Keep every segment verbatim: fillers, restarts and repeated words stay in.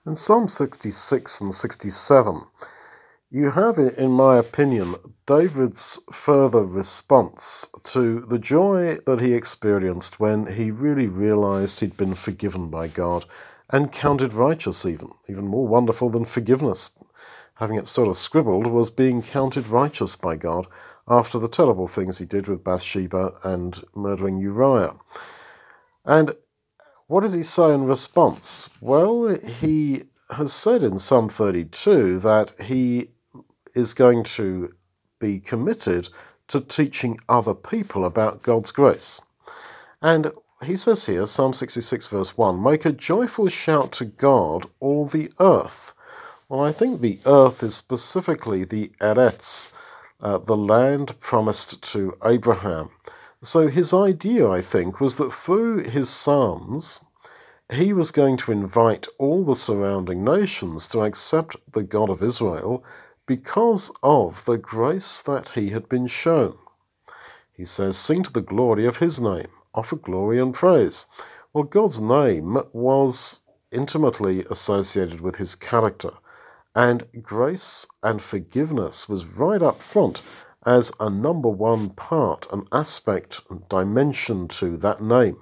In Psalm sixty-six and sixty-seven, you have, in my opinion, David's further response to the joy that he experienced when he really realized he'd been forgiven by God and counted righteous even. Even more wonderful than forgiveness, having it sort of scribbled, was being counted righteous by God after the terrible things he did with Bathsheba and murdering Uriah. And what does he say in response? Well, he has said in Psalm thirty-two that he is going to be committed to teaching other people about God's grace. And he says here, Psalm sixty-six verse one, "Make a joyful shout to God, all the earth." Well, I think the earth is specifically the Eretz, uh, the land promised to Abraham. So his idea, I think, was that through his psalms, he was going to invite all the surrounding nations to accept the God of Israel because of the grace that he had been shown. He says, "Sing to the glory of his name, offer glory and praise." Well, God's name was intimately associated with his character, and grace and forgiveness was right up front as a number one part, an aspect and dimension to that name.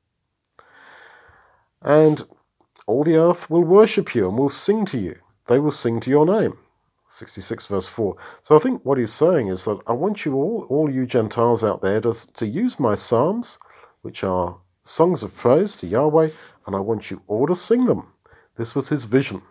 And all the earth will worship you and will sing to you. They will sing to your name. sixty-six verse four. So I think what he's saying is that I want you all, all you Gentiles out there, to, to use my psalms, which are songs of praise to Yahweh, and I want you all to sing them. This was his vision.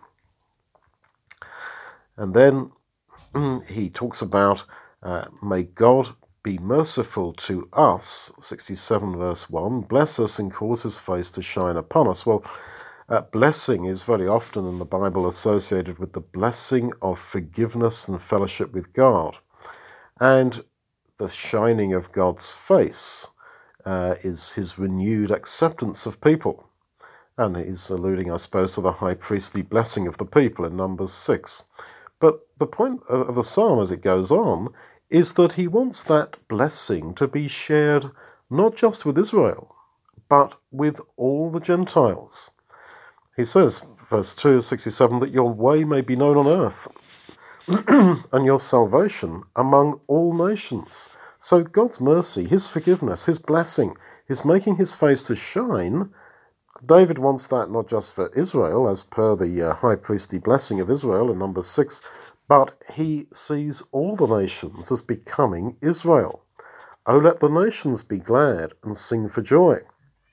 And then he talks about, uh, may God be merciful to us, sixty-seven verse one, bless us and cause his face to shine upon us. Well, uh, blessing is very often in the Bible associated with the blessing of forgiveness and fellowship with God. And the shining of God's face uh, is his renewed acceptance of people. And he's alluding, I suppose, to the high priestly blessing of the people in Numbers six. But the point of the psalm as it goes on is that he wants that blessing to be shared not just with Israel, but with all the Gentiles. He says, verse two, sixty-seven, that your way may be known on earth and your salvation among all nations. So God's mercy, his forgiveness, his blessing, his making his face to shine, David wants that not just for Israel, as per the uh, high priestly blessing of Israel in Numbers six, but he sees all the nations as becoming Israel. Oh, let the nations be glad and sing for joy.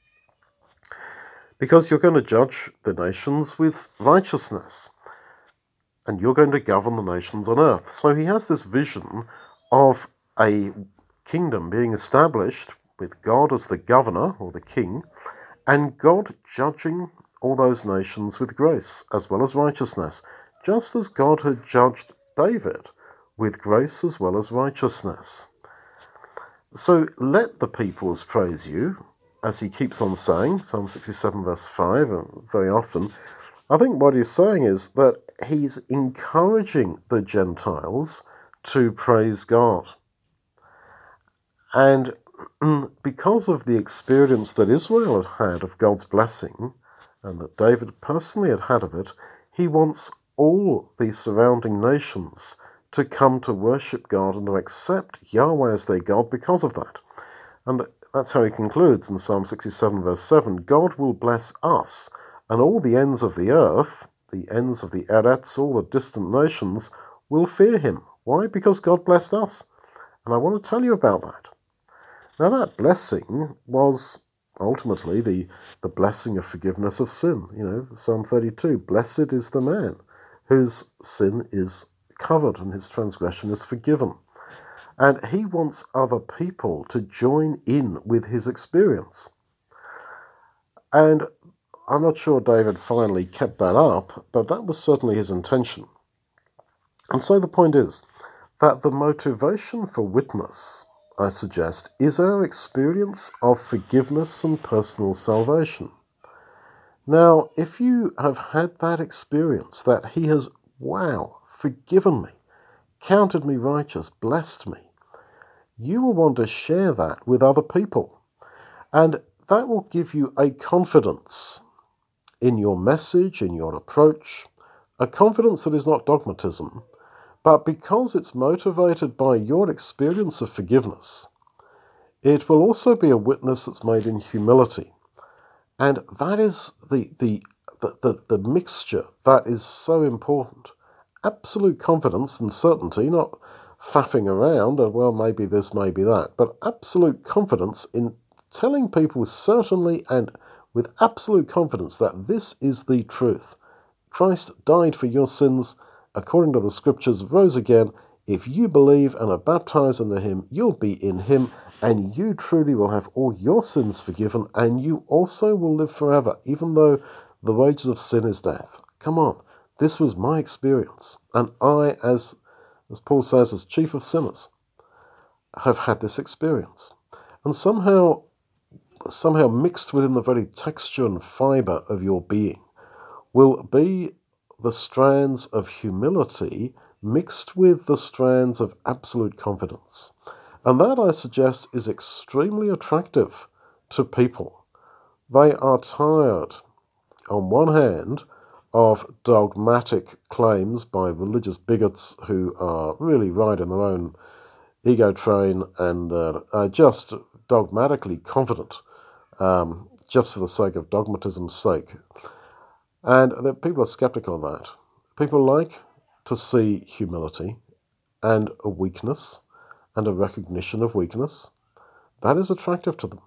Because you're going to judge the nations with righteousness, and you're going to govern the nations on earth. So he has this vision of a kingdom being established with God as the governor or the king, and God judging all those nations with grace as well as righteousness, just as God had judged David with grace as well as righteousness. So let the peoples praise you, as he keeps on saying, Psalm sixty-seven verse five, very often. I think what he's saying is that he's encouraging the Gentiles to praise God. And because of the experience that Israel had had of God's blessing, and that David personally had had of it, he wants all these surrounding nations to come to worship God and to accept Yahweh as their God because of that. And that's how he concludes in Psalm sixty-seven verse seven, God will bless us, and all the ends of the earth, the ends of the Eretz, all the distant nations, will fear him. Why? Because God blessed us. And I want to tell you about that. Now that blessing was ultimately the, the blessing of forgiveness of sin. You know, Psalm thirty-two, blessed is the man whose sin is covered and his transgression is forgiven. And he wants other people to join in with his experience. And I'm not sure David finally kept that up, but that was certainly his intention. And so the point is that the motivation for witness, I suggest, is our experience of forgiveness and personal salvation. Now, if you have had that experience, that he has, wow, forgiven me, counted me righteous, blessed me, you will want to share that with other people. And that will give you a confidence in your message, in your approach, a confidence that is not dogmatism, but because it's motivated by your experience of forgiveness, it will also be a witness that's made in humility. And that is the, the, the, the, the mixture that is so important. Absolute confidence and certainty, not faffing around, and well, maybe this, maybe that, but absolute confidence in telling people certainly and with absolute confidence that this is the truth. Christ died for your sins, according to the scriptures, rose again. If you believe and are baptized into him, you'll be in him, and you truly will have all your sins forgiven, and you also will live forever, even though the wages of sin is death. Come on, this was my experience, and I, as, as Paul says, as chief of sinners, have had this experience. And somehow, somehow mixed within the very texture and fibre of your being will be the strands of humility mixed with the strands of absolute confidence. And that, I suggest, is extremely attractive to people. They are tired, on one hand, of dogmatic claims by religious bigots who are really right in their own ego train and uh, are just dogmatically confident, um, just for the sake of dogmatism's sake. And that people are skeptical of that. People like to see humility and a weakness and a recognition of weakness. That is attractive to them.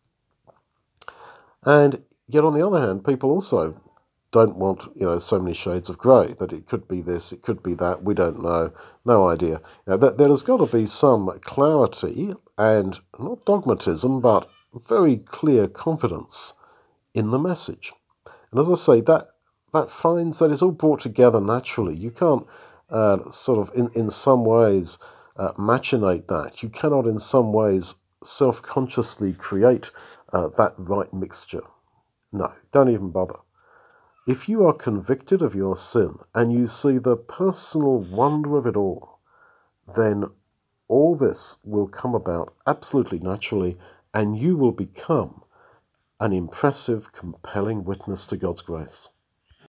And yet, on the other hand, people also don't want, you know, so many shades of grey, that it could be this, it could be that, we don't know, no idea. Now, that there has got to be some clarity and not dogmatism, but very clear confidence in the message. And as I say, that that finds that is all brought together naturally. You can't uh, sort of, in, in some ways, uh, machinate that. You cannot, in some ways, self-consciously create uh, that right mixture. No, don't even bother. If you are convicted of your sin and you see the personal wonder of it all, then all this will come about absolutely naturally, and you will become an impressive, compelling witness to God's grace.